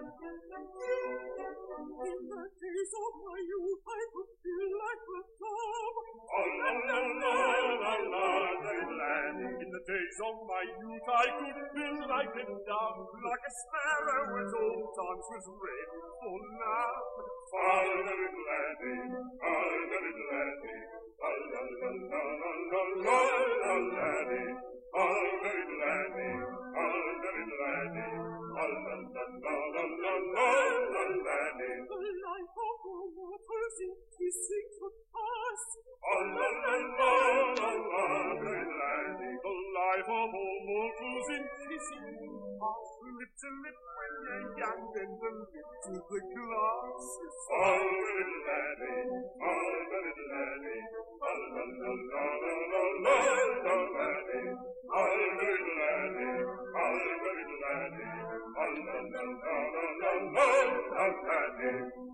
In the days of my youth I could feel like a dove. La la la la la la. In the days of my youth I could feel like a dove, like a sparrow as old times was ready for love. Follow it gladly, follow it gladly, la la la la la la la la. Follow it gladly, follow it gladly, la la la la la la la la. The life of the waters increasing to us. La la la la la la la. The life of all mortals increasing us. Lip to lip when you're young, and the lip to the glass. Follow it gladly, follow it gladly, la la la la la la la la. Follow it gladly, follow it gladly, la la la la la la la la.